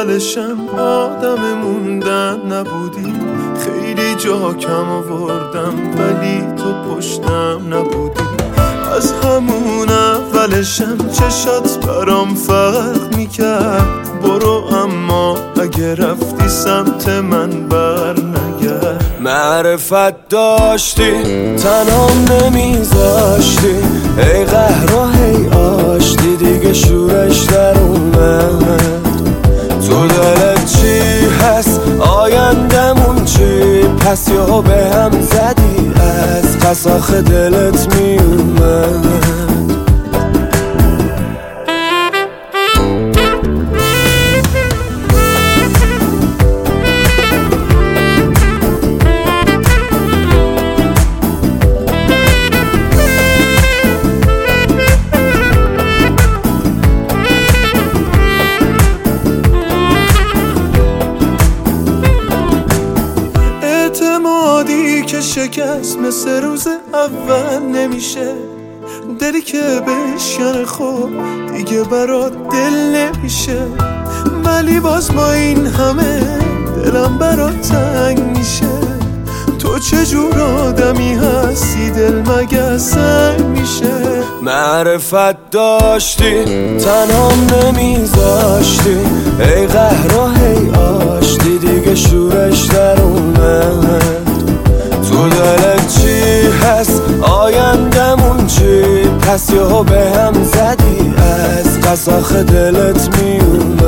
اولشم آدم موندن نبودی، خیلی جا کم آوردم ولی تو پشتم نبودی. از همون اولشم چشات برام فرق میکرد، برو اما اگه رفتی سمت من بر نگرد. معرفت داشتی تنام نمیذاشتی، ای قهر و هی آشتی دیگه شورش در اومد. تو دلت چی هست آیندمون چی، پس یا به هم زدی از پس آخه دلت میومد. اعتمادی که شکست مثل روز اول نمیشه، دلی که بشکنه خب دیگه برات دل نمیشه. ولی باز با این همه دلم برات تنگ میشه. تو چجور آدمی هستی دل مگه سنگ میشه. معرفت داشتی تنهام نمیذاشتی، ای قهر و هی آشتی دیگه شورش در اومد. تو دلت چی هست آیندمون چی، پس یهو به هم زدی از پس آخه دلت میومد.